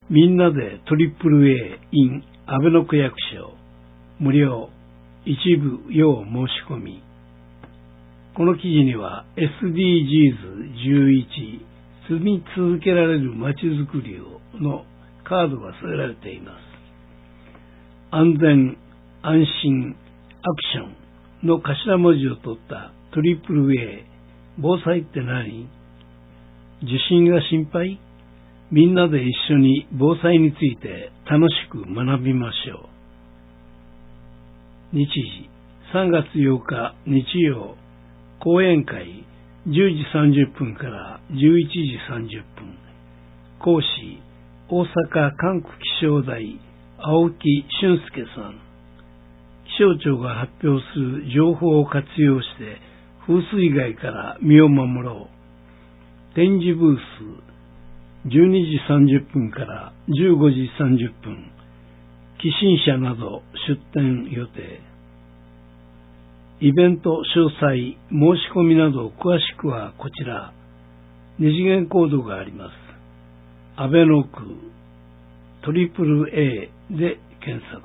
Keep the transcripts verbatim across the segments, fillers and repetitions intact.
みんなで トリプルエー in 安倍の区役所無料一部要申し込み。この記事には エスディージーズじゅういち 住み続けられるまちづくりをのカードが添えられています。安全、安心、アクションの頭文字を取った トリプルエー。防災って何？地震が心配？みんなで一緒に防災について楽しく学びましょう。日時さんがつようか日曜、講演会じゅうじさんじゅっぷんからじゅういちじさんじゅっぷん。講師大阪管区気象台青木俊介さん。気象庁が発表する情報を活用して風水害から身を守ろう。展示ブースじゅうにじさんじゅっぷんからじゅうごじさんじゅっぷん。寄進者など出展予定。イベント詳細、申し込みなど詳しくはこちら。二次元コードがあります。安倍の区 トリプルエー で検索。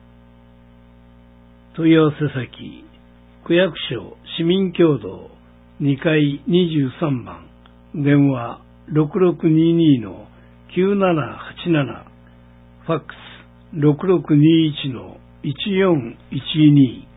問い合わせ先、区役所市民共同にかいにじゅうさんばん、電話 ろくろくにに のきゅうななはちなな、ファックス ろくろくにいちのいちよんいちに。